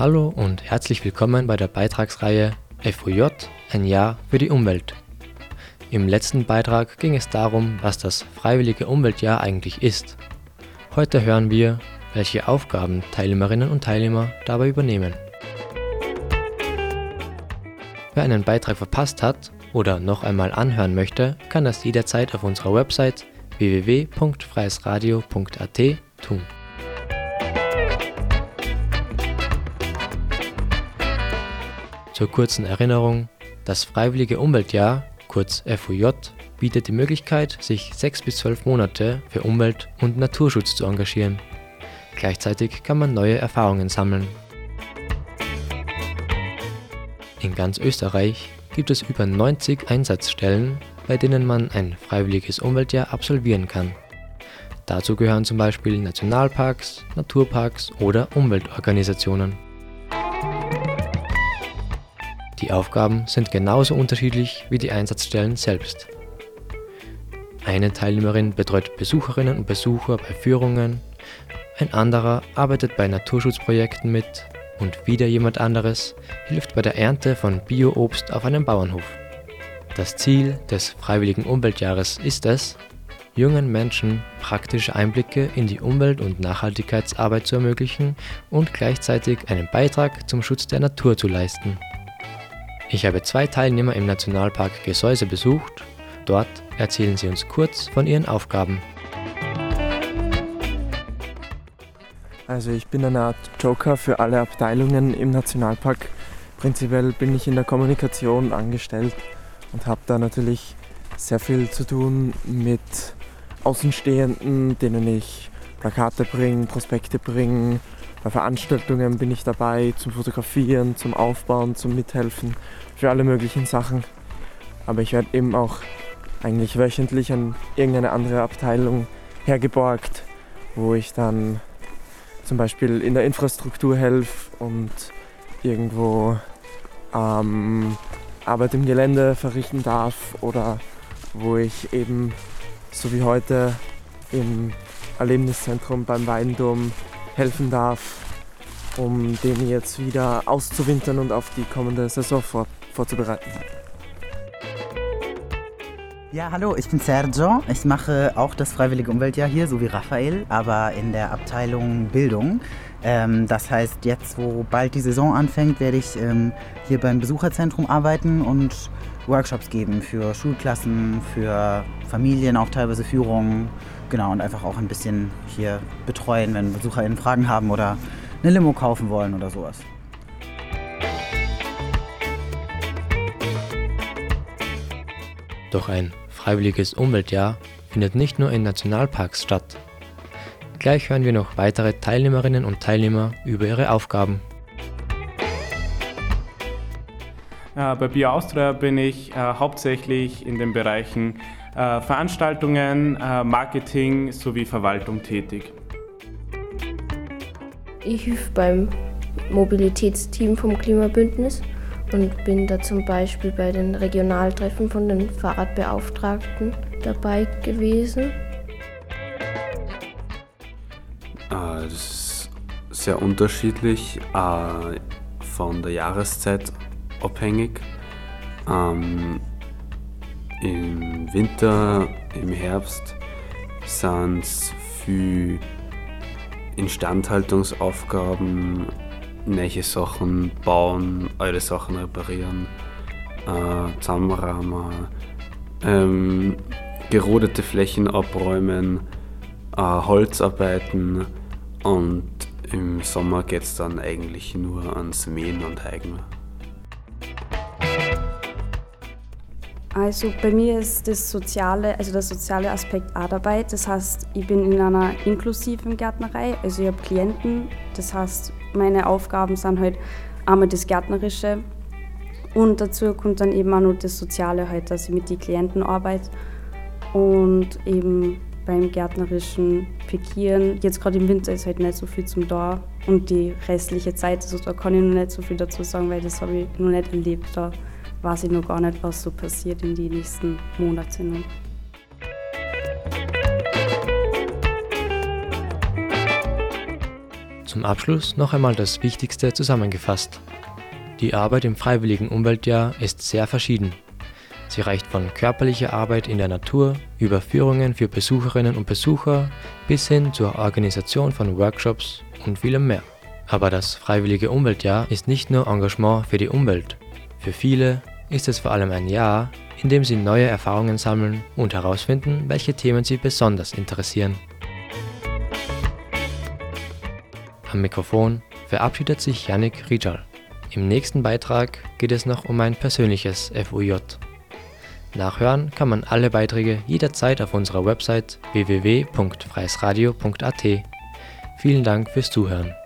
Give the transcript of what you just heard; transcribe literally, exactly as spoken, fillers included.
Hallo und herzlich willkommen bei der Beitragsreihe F O J – Ein Jahr für die Umwelt. Im letzten Beitrag ging es darum, was das Freiwillige Umweltjahr eigentlich ist. Heute hören wir, welche Aufgaben Teilnehmerinnen und Teilnehmer dabei übernehmen. Wer einen Beitrag verpasst hat oder noch einmal anhören möchte, kann das jederzeit auf unserer Website w w w punkt freiesradio punkt a t tun. Zur kurzen Erinnerung: Das Freiwillige Umweltjahr, kurz F O J, bietet die Möglichkeit, sich sechs bis zwölf Monate für Umwelt- und Naturschutz zu engagieren. Gleichzeitig kann man neue Erfahrungen sammeln. In ganz Österreich gibt es über neunzig Einsatzstellen, bei denen man ein Freiwilliges Umweltjahr absolvieren kann. Dazu gehören zum Beispiel Nationalparks, Naturparks oder Umweltorganisationen. Die Aufgaben sind genauso unterschiedlich wie die Einsatzstellen selbst. Eine Teilnehmerin betreut Besucherinnen und Besucher bei Führungen, ein anderer arbeitet bei Naturschutzprojekten mit und wieder jemand anderes hilft bei der Ernte von Bio-Obst auf einem Bauernhof. Das Ziel des Freiwilligen Umweltjahres ist es, jungen Menschen praktische Einblicke in die Umwelt- und Nachhaltigkeitsarbeit zu ermöglichen und gleichzeitig einen Beitrag zum Schutz der Natur zu leisten. Ich habe zwei Teilnehmer im Nationalpark Gesäuse besucht. Dort erzählen sie uns kurz von ihren Aufgaben. Also ich bin eine Art Joker für alle Abteilungen im Nationalpark. Prinzipiell bin ich in der Kommunikation angestellt und habe da natürlich sehr viel zu tun mit Außenstehenden, denen ich Plakate bringe, Prospekte bringe. Bei Veranstaltungen bin ich dabei zum Fotografieren, zum Aufbauen, zum Mithelfen, für alle möglichen Sachen. Aber ich werde eben auch eigentlich wöchentlich an irgendeine andere Abteilung hergeborgt, wo ich dann zum Beispiel in der Infrastruktur helfe und irgendwo ähm, Arbeit im Gelände verrichten darf oder wo ich eben, so wie heute, im Erlebniszentrum beim Weindom helfen darf, um den jetzt wieder auszuwintern und auf die kommende Saison vor, vorzubereiten. Ja, hallo, ich bin Sergio. Ich mache auch das Freiwillige Umweltjahr hier, so wie Raphael, aber in der Abteilung Bildung. Ähm, das heißt, jetzt, wo bald die Saison anfängt, werde ich ähm, hier beim Besucherzentrum arbeiten und Workshops geben für Schulklassen, für Familien, auch teilweise Führungen. Genau, und einfach auch ein bisschen hier betreuen, wenn BesucherInnen Fragen haben oder eine Limo kaufen wollen oder sowas. Doch ein Freiwilliges Umweltjahr findet nicht nur in Nationalparks statt. Gleich hören wir noch weitere Teilnehmerinnen und Teilnehmer über ihre Aufgaben. Äh, bei BioAustria bin ich äh, hauptsächlich in den Bereichen äh, Veranstaltungen, äh, Marketing sowie Verwaltung tätig. Ich helfe beim Mobilitätsteam vom Klimabündnis und bin da zum Beispiel bei den Regionaltreffen von den Fahrradbeauftragten dabei gewesen. Das ist sehr unterschiedlich, von der Jahreszeit abhängig. Im Winter, im Herbst sind es viel Instandhaltungsaufgaben, neue Sachen bauen, alte Sachen reparieren, äh, zusammenrahmen, ähm, gerodete Flächen abräumen, äh, Holzarbeiten und im Sommer geht es dann eigentlich nur ans Mähen und Heigen. Also bei mir ist das soziale, also der soziale Aspekt auch dabei. Das heißt, ich bin in einer inklusiven Gärtnerei, also ich habe Klienten. Das heißt, meine Aufgaben sind halt einmal das Gärtnerische und dazu kommt dann eben auch noch das Soziale, halt, dass ich mit den Klienten arbeite und eben beim gärtnerischen Pikieren. Jetzt gerade im Winter ist halt nicht so viel zum da und die restliche Zeit, also da kann ich noch nicht so viel dazu sagen, weil das habe ich noch nicht erlebt. Da weiß ich noch gar nicht, was so passiert in den nächsten Monaten. Zum Abschluss noch einmal das Wichtigste zusammengefasst. Die Arbeit im Freiwilligen Umweltjahr ist sehr verschieden. Sie reicht von körperlicher Arbeit in der Natur über Führungen für Besucherinnen und Besucher bis hin zur Organisation von Workshops und vielem mehr. Aber das Freiwillige Umweltjahr ist nicht nur Engagement für die Umwelt. Für viele ist es vor allem ein Jahr, in dem sie neue Erfahrungen sammeln und herausfinden, welche Themen sie besonders interessieren. Am Mikrofon verabschiedet sich Yannick Rijal. Im nächsten Beitrag geht es noch um ein persönliches F U J. Nachhören kann man alle Beiträge jederzeit auf unserer Website w w w punkt freies radio punkt a t. Vielen Dank fürs Zuhören.